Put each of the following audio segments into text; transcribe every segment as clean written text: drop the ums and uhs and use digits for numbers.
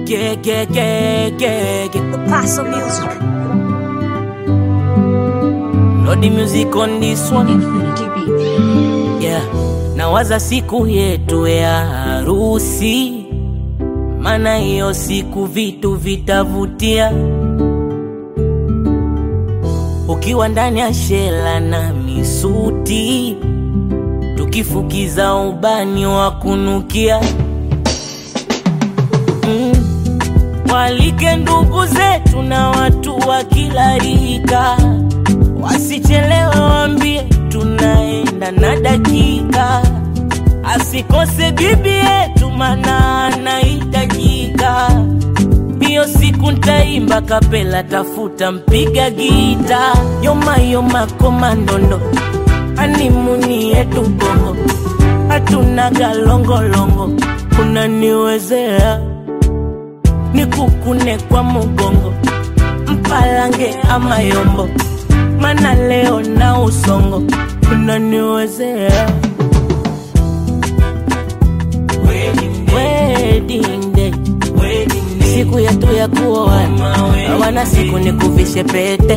The Paso Music. Load the music on this one. Infinity Beats. Yeah. Nawaza siku yetu ya harusi, maana hiyo siku vitu vitavutia. Ukiwa ndani ya shela na misuti, tukifukiza ubani wa kunukia. Walike ndugu zetu na watu wa kila rika, wasichelewe waambie tunaenda na dakika. Asikose bibi yetu maana anahitajika. Hiyo siku ntaimba kapela, tafuta mpiga gita. Yoma komandondo, animuni yetu bongo, hatuna galongolongo. Unaniwezea nikukune kwa mugongo, mpalange ama yombo, mana leo na usongo. Unaniwezea wedding day, siku yetu ya kuoana. Wana siku nikuvishe pete.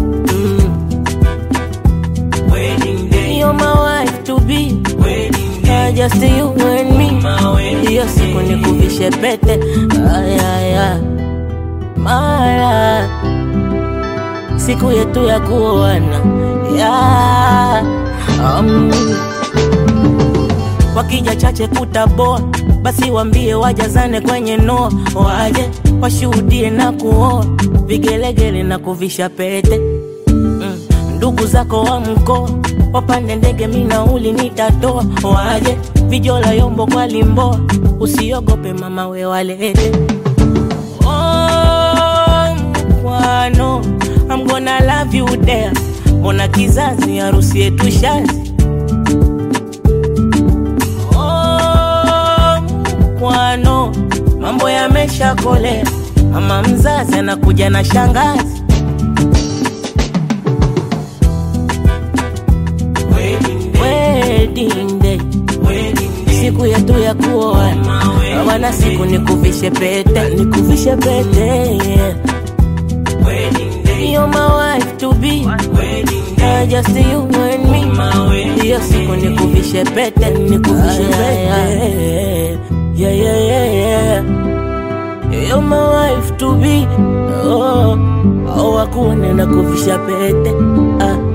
You're my wife to be, just you and me. Hiyo siku nikuvishe pete. Mara siku yetu ya kuoana. Wakija chache kutaboa, basi wambie wajazane kwenye noa. Waje washuhudie na kuoa, vigelegele na kuvisha pete. Ndugu zako wa mkoa wapande ndege, minauli nitatoa. Waje vijola yombo kwa limboa, usiogope mama we walete. Oh mkwano, I'm gonna love you there. Mbona kizazi harusi yetu shazi. Oh mkwano, mambo yamesha kolea. Mama mzazi anakuja na shangazi. Wedding day, siku yetu ya kuoana. Wana siku nikuvishe pete, nikuvishe pete. You're my wife to be, just you and me. Hiyo siku nikuvishe pete, nikuvishe pete. Yeah. You're my wife to be, wakuone na kuvisha pete.